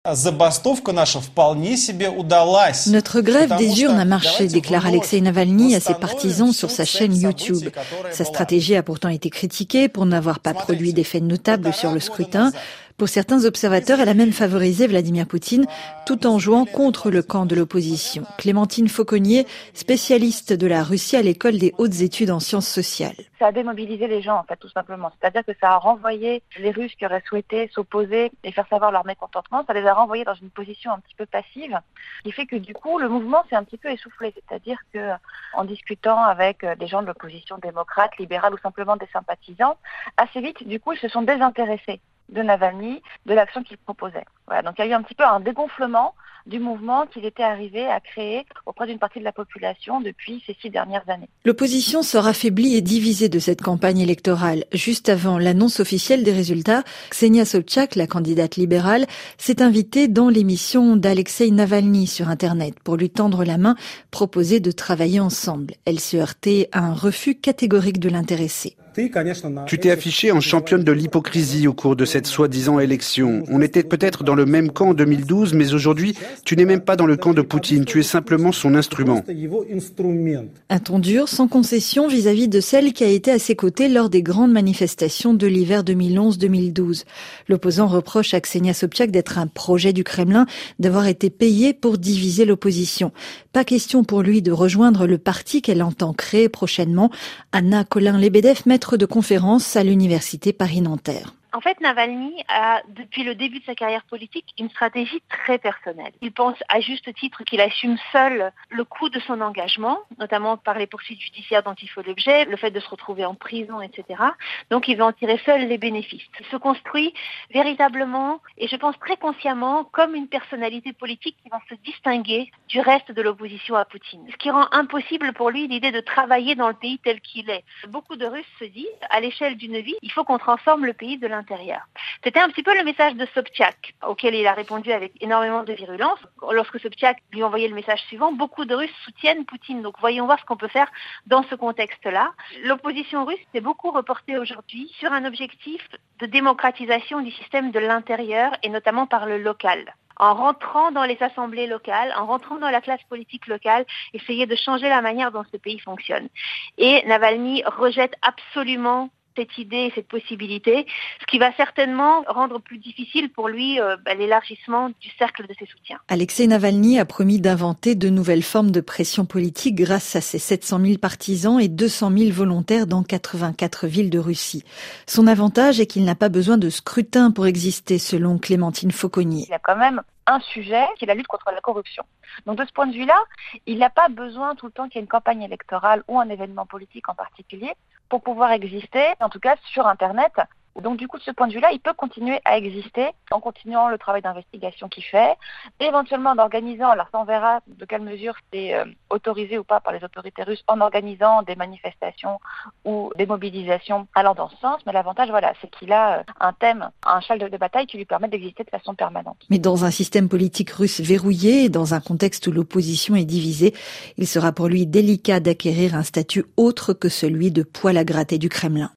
Notre grève des urnes a marché, déclare Alexeï Navalny à ses partisans sur sa chaîne YouTube. Sa stratégie a pourtant été critiquée pour n'avoir pas produit d'effet notable sur le scrutin. Pour certains observateurs, elle a même favorisé Vladimir Poutine tout en jouant contre le camp de l'opposition. Clémentine Fauconnier, spécialiste de la Russie à l'école des hautes études en sciences sociales. Ça a démobilisé les gens, en fait, tout simplement. C'est-à-dire que ça a renvoyé les Russes qui auraient souhaité s'opposer et faire savoir leur mécontentement. Ça les a renvoyés dans une position un petit peu passive, ce qui fait que du coup, le mouvement s'est un petit peu essoufflé. C'est-à-dire que, en discutant avec des gens de l'opposition démocrate, libérale ou simplement des sympathisants, assez vite, du coup, ils se sont désintéressés de Navalny, de l'action qu'il proposait. Voilà, donc il y a eu un petit peu un dégonflement du mouvement qu'il était arrivé à créer auprès d'une partie de la population depuis ces 6 dernières années. L'opposition sort affaiblie et divisée de cette campagne électorale. Juste avant l'annonce officielle des résultats, Ksenia Sobchak, la candidate libérale, s'est invitée dans l'émission d'Alexeï Navalny sur Internet pour lui tendre la main, proposer de travailler ensemble. Elle se heurtait à un refus catégorique de l'intéressé. Tu t'es affichée en championne de l'hypocrisie au cours de cette soi-disant élection. On était peut-être dans le même camp en 2012, mais aujourd'hui, tu n'es même pas dans le camp de Poutine. Tu es simplement son instrument. Un ton dur, sans concession vis-à-vis de celle qui a été à ses côtés lors des grandes manifestations de l'hiver 2011-2012. L'opposant reproche à Ksenia Sobchak d'être un projet du Kremlin, d'avoir été payé pour diviser l'opposition. Pas question pour lui de rejoindre le parti qu'elle entend créer prochainement. Anna Colin-Lebedev, maître de conférence à l'université Paris-Nanterre. En fait, Navalny a, depuis le début de sa carrière politique, une stratégie très personnelle. Il pense à juste titre qu'il assume seul le coût de son engagement, notamment par les poursuites judiciaires dont il fait l'objet, le fait de se retrouver en prison, etc. Donc, il veut en tirer seul les bénéfices. Il se construit véritablement, et je pense très consciemment, comme une personnalité politique qui va se distinguer du reste de l'opposition à Poutine. Ce qui rend impossible pour lui l'idée de travailler dans le pays tel qu'il est. Beaucoup de Russes se disent, à l'échelle d'une vie, il faut qu'on transforme le pays de l'intérieur. C'était un petit peu le message de Sobchak, auquel il a répondu avec énormément de virulence. Lorsque Sobchak lui envoyait le message suivant, beaucoup de Russes soutiennent Poutine. Donc voyons voir ce qu'on peut faire dans ce contexte-là. L'opposition russe s'est beaucoup reportée aujourd'hui sur un objectif de démocratisation du système de l'intérieur et notamment par le local. En rentrant dans les assemblées locales, en rentrant dans la classe politique locale, essayer de changer la manière dont ce pays fonctionne. Et Navalny rejette absolument cette idée, cette possibilité, ce qui va certainement rendre plus difficile pour lui l'élargissement du cercle de ses soutiens. Alexeï Navalny a promis d'inventer de nouvelles formes de pression politique grâce à ses 700 000 partisans et 200 000 volontaires dans 84 villes de Russie. Son avantage est qu'il n'a pas besoin de scrutin pour exister, selon Clémentine Fauconnier. Il y a quand même un sujet qui est la lutte contre la corruption. Donc de ce point de vue-là, il n'a pas besoin tout le temps qu'il y ait une campagne électorale ou un événement politique en particulier pour pouvoir exister, en tout cas sur Internet. Donc du coup, de ce point de vue-là, il peut continuer à exister en continuant le travail d'investigation qu'il fait, éventuellement en organisant, alors ça on verra de quelle mesure c'est autorisé ou pas par les autorités russes, en organisant des manifestations ou des mobilisations allant dans ce sens. Mais l'avantage, voilà, c'est qu'il a un thème, un cheval de bataille qui lui permet d'exister de façon permanente. Mais dans un système politique russe verrouillé et dans un contexte où l'opposition est divisée, il sera pour lui délicat d'acquérir un statut autre que celui de poil à gratter du Kremlin.